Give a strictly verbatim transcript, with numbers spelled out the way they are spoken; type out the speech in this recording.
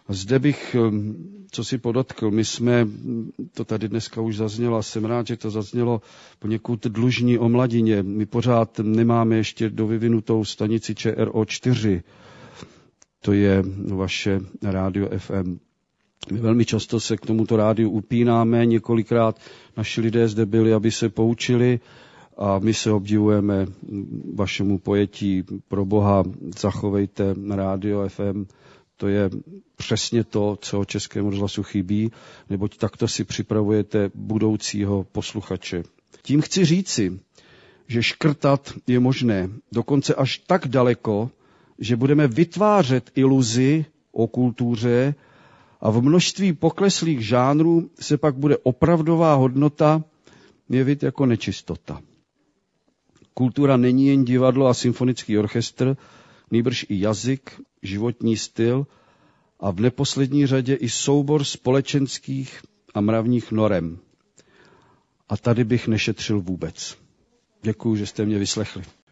A zde bych, co si podotkl, my jsme, to tady dneska už zaznělo a jsem rád, že to zaznělo, poněkud dlužní o mladině. My pořád nemáme ještě dovyvinutou stanici Č R O čtyři, to je vaše rádio F M. My velmi často se k tomuto rádiu upínáme, několikrát naši lidé zde byli, aby se poučili a my se obdivujeme vašemu pojetí pro Boha, zachovejte rádio F M. To je přesně to, co Českému rozhlasu chybí, neboť takto si připravujete budoucího posluchače. Tím chci říci, že škrtat je možné, dokonce až tak daleko, že budeme vytvářet iluzi o kultuře a v množství pokleslých žánrů se pak bude opravdová hodnota jevit jako nečistota. Kultura není jen divadlo a symfonický orchestr, nýbrž i jazyk, životní styl a v neposlední řadě i soubor společenských a mravních norem. A tady bych nešetřil vůbec. Děkuji, že jste mě vyslechli.